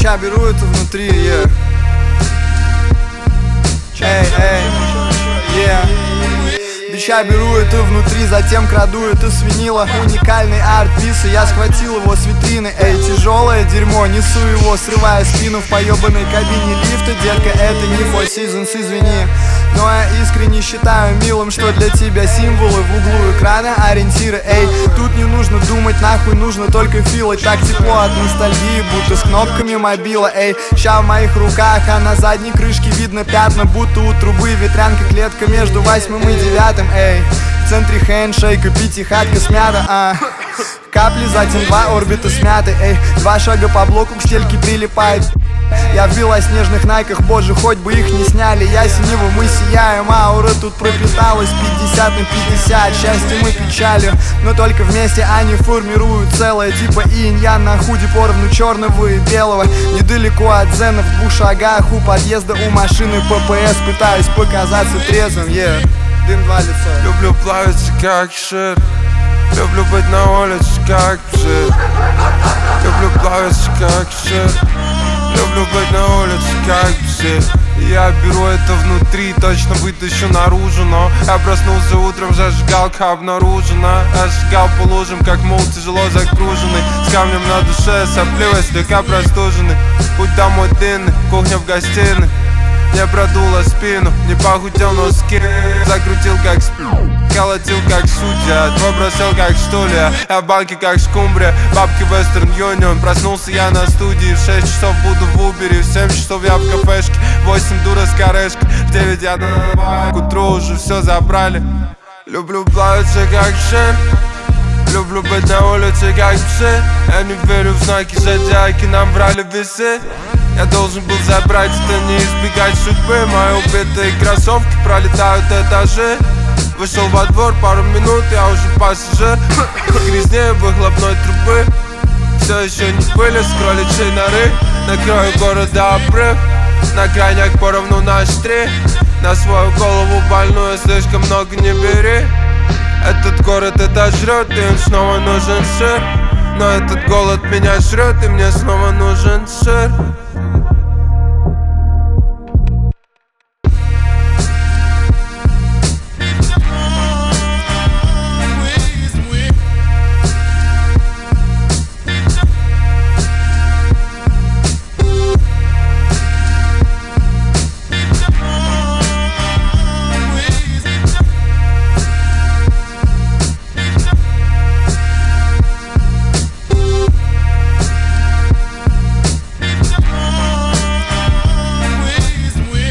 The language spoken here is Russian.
Ща беру это внутри, yeah. Эй, yeah. Бича беру это внутри, затем краду это с винила. Уникальный арт-пис, и я схватил его с витрины. Эй, тяжелое дерьмо, несу его, срывая спину в поебанной кабине лифта. Детка, это не Four Seasons, извини. Но я искренне считаю милым, что для тебя символы в углу экрана ориентиры. Эй, тут не нужно думать, нахуй нужно только филать. Так тепло от ностальгии, будто с кнопками мобила. Эй, ща в моих руках, а на задней крышке видно пятна, будто у трубы ветрянка, клетка между 8 и 9. Эй, в центре хендшейка, пятихатка смята, капли, затем 2 орбита смяты. Эй, 2 шага по блоку к стельке прилипает. Я в белоснежных найках, боже, хоть бы их не сняли. Я синего, мы сияем, аура тут пропиталась 50 на 50, счастьем и печалью, но только вместе они формируют целое. Типа инь-ян на худи поровну черного и белого. Недалеко от дзена, в 2 шагах у подъезда у машины ППС. Пытаюсь показаться трезвым, yeah. Дым 2 лица. Люблю плавиться как шир, люблю быть на улице как пшир. Люблю плавиться как шир, люблю быть на улице как пшир. Я беру это внутри, точно вытащу наружу. Но я проснулся утром, зажигалка обнаружена. Я шагал по лужам, как мул тяжело загруженный, с камнем на душе, сопливой, слегка простуженный. Путь домой длинный, кухня в гостиной. Не продуло спину, не похудел, но скин закрутил как колотил как судья, твой бросил как стулья. Я банки как скумбрия, бабки Western Union. Проснулся я на студии, в 6 часов буду в Убере, в 7 часов я в кафешке, в 8 дура с корешкой, в 9 я к утру уже все забрали. Люблю плавиться как шин, люблю быть на улице как псы. Я не верю в знаки зодиаки, нам врали весы. Я должен был забрать это, не избегать судьбы. Мои убитые кроссовки пролетают этажи. Вышел во двор, пару минут, я уже пассажир. Грязнее выхлопной трубы, все еще не пыли с кроличьей норы. Накрою города обрыв, на гранях поровну наш 3. На свою голову больную слишком много не бери. Этот город это жрет, и им снова нужен сыр. Но этот голод меня жрет, и мне снова нужен сыр.